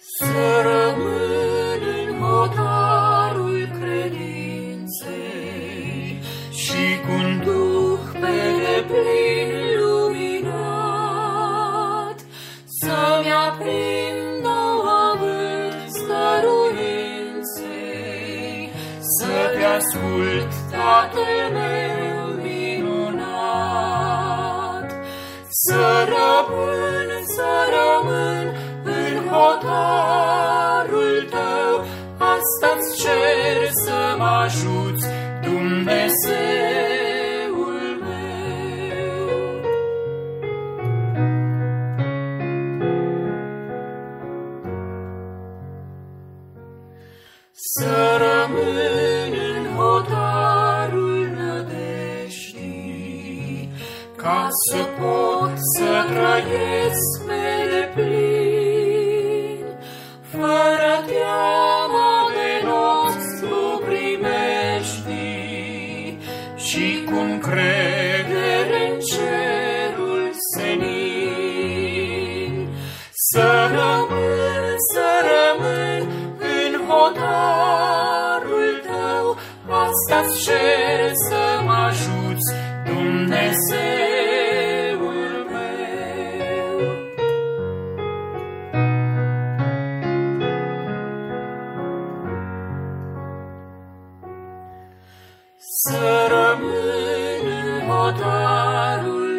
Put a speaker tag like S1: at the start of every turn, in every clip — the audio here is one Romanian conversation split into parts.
S1: Să rămân în hotarul credinței și cu-n duh pe deplin luminat, să-mi aprind noua stăruinței, să te ascult, Tatăl meu minunat. Să rămân în hotarul tău, asta-ți cer să mă ajuți, Dumnezeul meu. Să rămân în hotarul nădejdii, ca să pot să trăiesc pe deplin, fără teama de nostru primejdii și cu încredere în cerul senin. Să rămân în hotarul tău, asta-ți cer să mă ajuți, Dumnezeul meu. Să rămân în hotarul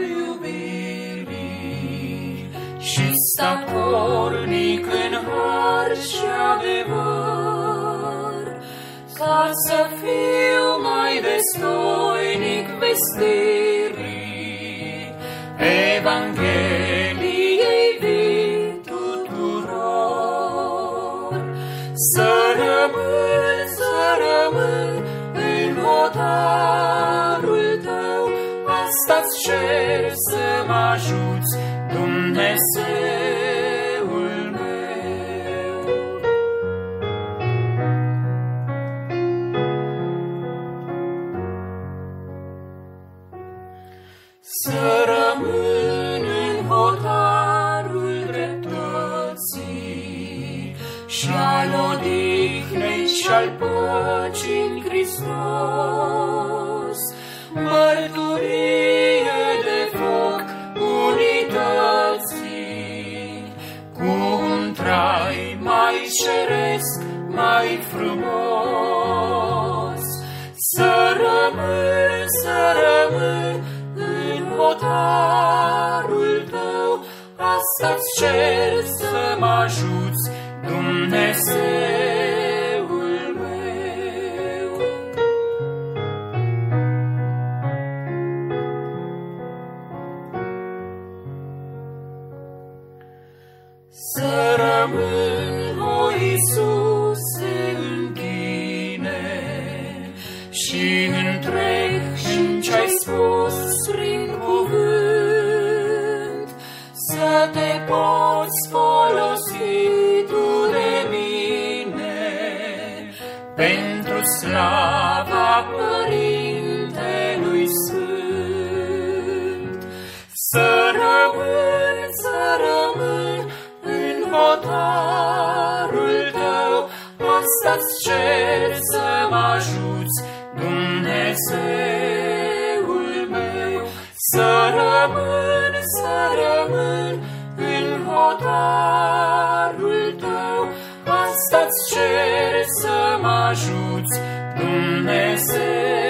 S1: iubirii și statornic în har și adevăr, ca să fiu mai destoinic vestirii Evangheliei vii tuturor. Să rămân în hotarul tău, asta-ți cer să mă ajuți, Dumnezeul meu. Să rămân în hotarul dreptății și al odihnei și al păcii în Hristos, mărturie de foc unității, cu un trai mai ceresc, mai frumos. Să rămân în hotarul tău, asta-ți cer să mă ajuți, Dumnezeul meu. Să rămân, o Iisuse, în tine și întreg și-n ce-ai spus prin cuvânt, să te poți folosi tu de mine pentru slava Părintelui Sfânt. Să rămân în hotarul tău, asta-ți cer să mă ajuți, Dumnezeul meu. Să rămân în hotarul tău, asta-ți cer să mă ajuți, Dumnezeu.